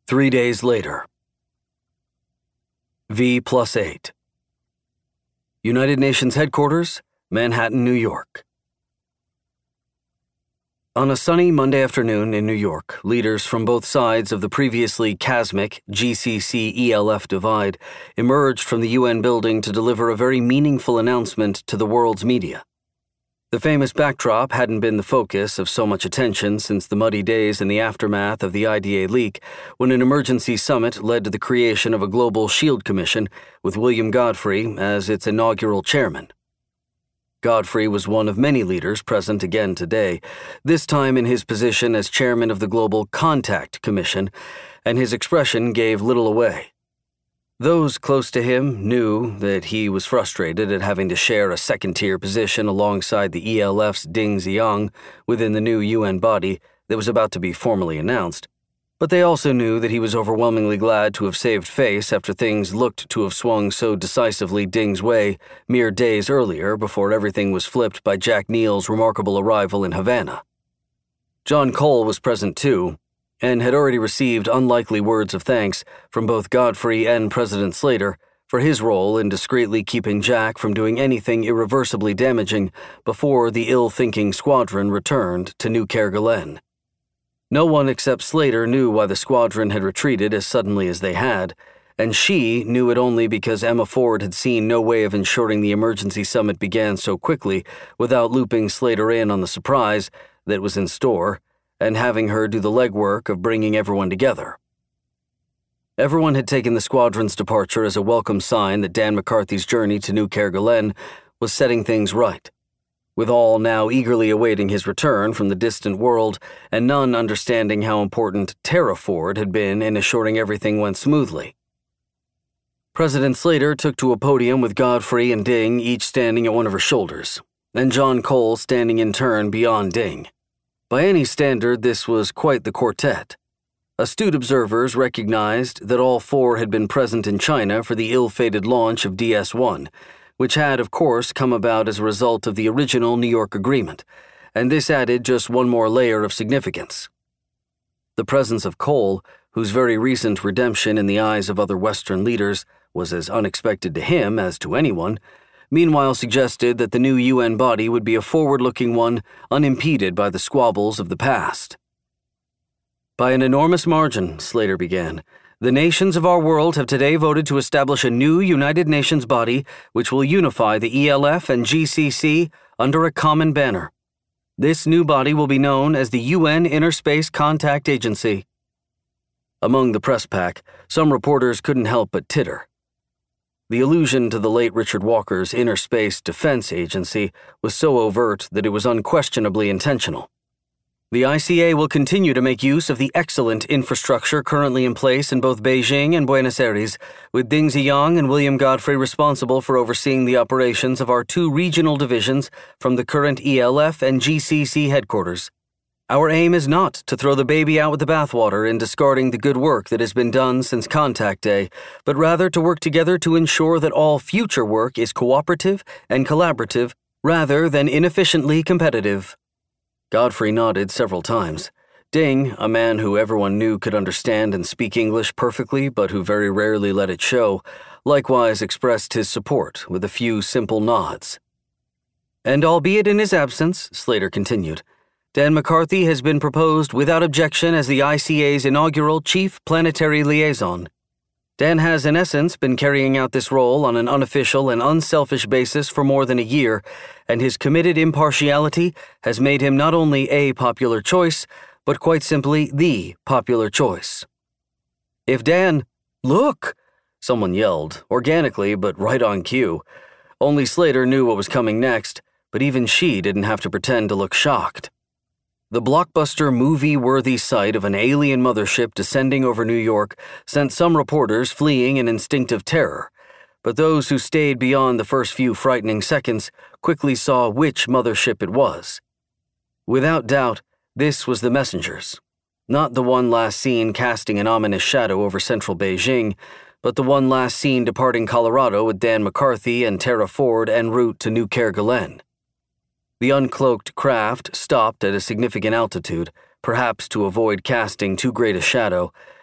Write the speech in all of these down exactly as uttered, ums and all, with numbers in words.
Three days later. V plus eight. United Nations Headquarters, Manhattan, New York. On a sunny Monday afternoon in New York, leaders from both sides of the previously chasmic G C C E L F divide emerged from the U N building to deliver a very meaningful announcement to the world's media. The famous backdrop hadn't been the focus of so much attention since the muddy days in the aftermath of the I D A leak, when an emergency summit led to the creation of a global shield commission with William Godfrey as its inaugural chairman. Godfrey was one of many leaders present again today, this time in his position as chairman of the Global Contact Commission, and his expression gave little away. Those close to him knew that he was frustrated at having to share a second-tier position alongside the E L F's Ding Xiang within the new U N body that was about to be formally announced, but they also knew that he was overwhelmingly glad to have saved face after things looked to have swung so decisively Ding's way mere days earlier before everything was flipped by Jack Neal's remarkable arrival in Havana. John Cole was present too, and had already received unlikely words of thanks from both Godfrey and President Slater for his role in discreetly keeping Jack from doing anything irreversibly damaging before the ill-thinking squadron returned to New Kerguelen. No one except Slater knew why the squadron had retreated as suddenly as they had, and she knew it only because Emma Ford had seen no way of ensuring the emergency summit began so quickly without looping Slater in on the surprise that was in store, and having her do the legwork of bringing everyone together. Everyone had taken the squadron's departure as a welcome sign that Dan McCarthy's journey to New Kerguelen was setting things right, with all now eagerly awaiting his return from the distant world and none understanding how important Tara Ford had been in assuring everything went smoothly. President Slater took to a podium with Godfrey and Ding each standing at one of her shoulders, and John Cole standing in turn beyond Ding. By any standard, this was quite the quartet. Astute observers recognized that all four had been present in China for the ill-fated launch of D S one, which had, of course, come about as a result of the original New York agreement, and this added just one more layer of significance. The presence of Cole, whose very recent redemption in the eyes of other Western leaders was as unexpected to him as to anyone, meanwhile suggested that the new U N body would be a forward-looking one, unimpeded by the squabbles of the past. By an enormous margin, Slater began, the nations of our world have today voted to establish a new United Nations body which will unify the E L F and G C C under a common banner. This new body will be known as the U N Interspace Contact Agency. Among the press pack, some reporters couldn't help but titter. The allusion to the late Richard Walker's Interspace Defense Agency was so overt that it was unquestionably intentional. The I C A will continue to make use of the excellent infrastructure currently in place in both Beijing and Buenos Aires, with Ding Xiang and William Godfrey responsible for overseeing the operations of our two regional divisions from the current E L F and G C C headquarters. Our aim is not to throw the baby out with the bathwater in discarding the good work that has been done since Contact Day, but rather to work together to ensure that all future work is cooperative and collaborative rather than inefficiently competitive. Godfrey nodded several times. Ding, a man who everyone knew could understand and speak English perfectly but who very rarely let it show, likewise expressed his support with a few simple nods. And albeit in his absence, Slater continued, Dan McCarthy has been proposed without objection as the I C A's inaugural Chief Planetary Liaison. Dan has, in essence, been carrying out this role on an unofficial and unselfish basis for more than a year, and his committed impartiality has made him not only a popular choice, but quite simply the popular choice. If Dan— Look! Someone yelled, organically but right on cue. Only Slater knew what was coming next, but even she didn't have to pretend to look shocked. The blockbuster movie-worthy sight of an alien mothership descending over New York sent some reporters fleeing in instinctive terror, but those who stayed beyond the first few frightening seconds quickly saw which mothership it was. Without doubt, this was the Messenger's, not the one last seen casting an ominous shadow over central Beijing, but the one last seen departing Colorado with Dan McCarthy and Tara Ford en route to New Kerguelen. The uncloaked craft stopped at a significant altitude, perhaps to avoid casting too great a shadow,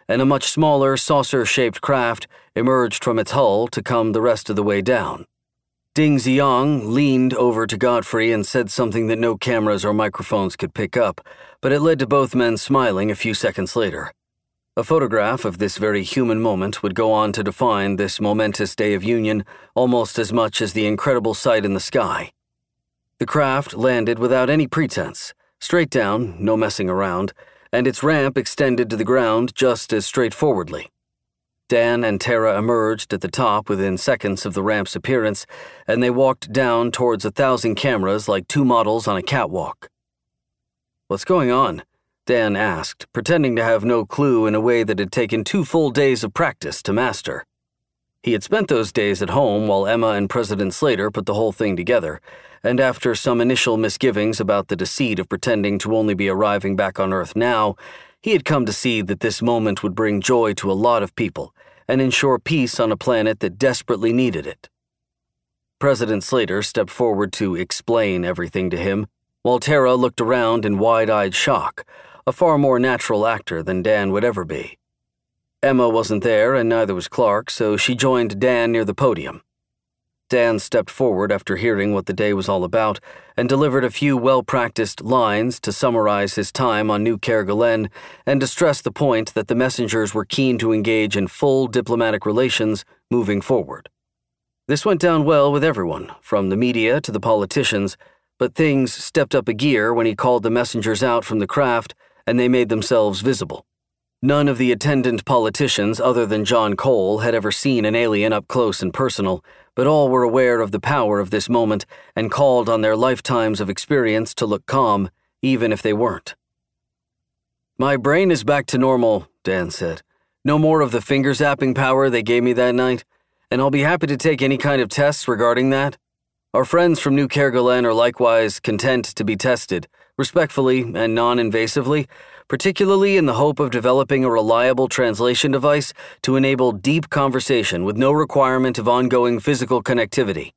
and a much smaller, saucer-shaped craft emerged from its hull to come the rest of the way down. Ding Xiang leaned over to Godfrey and said something that no cameras or microphones could pick up, but it led to both men smiling a few seconds later. A photograph of this very human moment would go on to define this momentous day of union almost as much as the incredible sight in the sky. The craft landed without any pretense, straight down, no messing around, and its ramp extended to the ground just as straightforwardly. Dan and Tara emerged at the top within seconds of the ramp's appearance, and they walked down towards a thousand cameras like two models on a catwalk. "What's going on?" Dan asked, pretending to have no clue in a way that had taken two full days of practice to master. He had spent those days at home while Emma and President Slater put the whole thing together, and after some initial misgivings about the deceit of pretending to only be arriving back on Earth now, he had come to see that this moment would bring joy to a lot of people and ensure peace on a planet that desperately needed it. President Slater stepped forward to explain everything to him, while Tara looked around in wide-eyed shock, a far more natural actor than Dan would ever be. Emma wasn't there, and neither was Clark, so she joined Dan near the podium. Dan stepped forward after hearing what the day was all about and delivered a few well-practiced lines to summarize his time on New Kerguelen and to stress the point that the messengers were keen to engage in full diplomatic relations moving forward. This went down well with everyone, from the media to the politicians, but things stepped up a gear when he called the messengers out from the craft and they made themselves visible. None of the attendant politicians other than John Cole had ever seen an alien up close and personal, but all were aware of the power of this moment and called on their lifetimes of experience to look calm, even if they weren't. "My brain is back to normal," Dan said. "No more of the finger-zapping power they gave me that night, and I'll be happy to take any kind of tests regarding that. Our friends from New Kerguelen are likewise content to be tested, respectfully and non-invasively, particularly in the hope of developing a reliable translation device to enable deep conversation with no requirement of ongoing physical connectivity."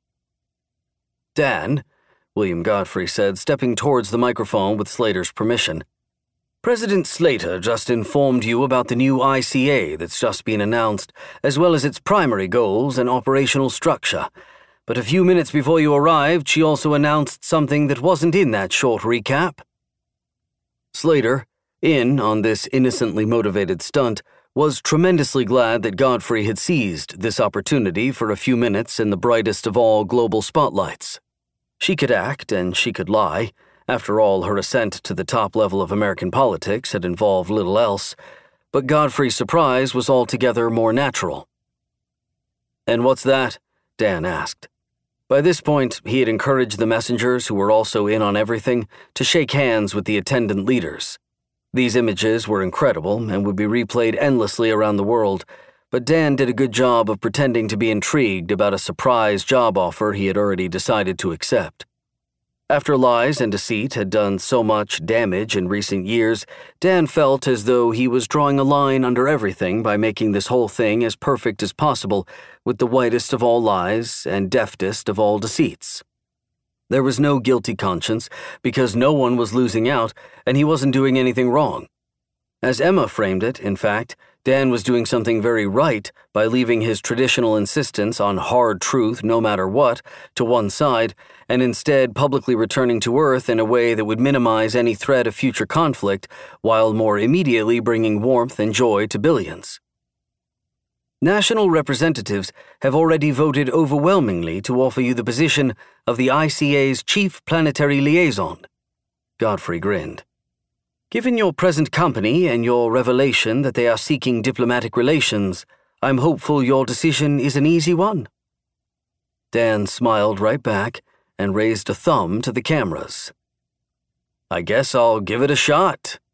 "Dan," William Godfrey said, stepping towards the microphone with Slater's permission, "President Slater just informed you about the new I C A that's just been announced, as well as its primary goals and operational structure. But a few minutes before you arrived, she also announced something that wasn't in that short recap." Slater, in on this innocently motivated stunt, was tremendously glad that Godfrey had seized this opportunity for a few minutes in the brightest of all global spotlights. She could act and she could lie. After all, her ascent to the top level of American politics had involved little else, but Godfrey's surprise was altogether more natural. "And what's that?" Dan asked. By this point, he had encouraged the messengers, who were also in on everything, to shake hands with the attendant leaders. These images were incredible and would be replayed endlessly around the world, but Dan did a good job of pretending to be intrigued about a surprise job offer he had already decided to accept. After lies and deceit had done so much damage in recent years, Dan felt as though he was drawing a line under everything by making this whole thing as perfect as possible with the whitest of all lies and deftest of all deceits. There was no guilty conscience because no one was losing out and he wasn't doing anything wrong. As Emma framed it, in fact, Dan was doing something very right by leaving his traditional insistence on hard truth no matter what to one side and instead publicly returning to Earth in a way that would minimize any threat of future conflict while more immediately bringing warmth and joy to billions. National representatives have already voted overwhelmingly to offer you the position of the I C A's Chief Planetary Liaison. Godfrey grinned. Given your present company and your revelation that they are seeking diplomatic relations, I'm hopeful your decision is an easy one. Dan smiled right back and raised a thumb to the cameras. I guess I'll give it a shot.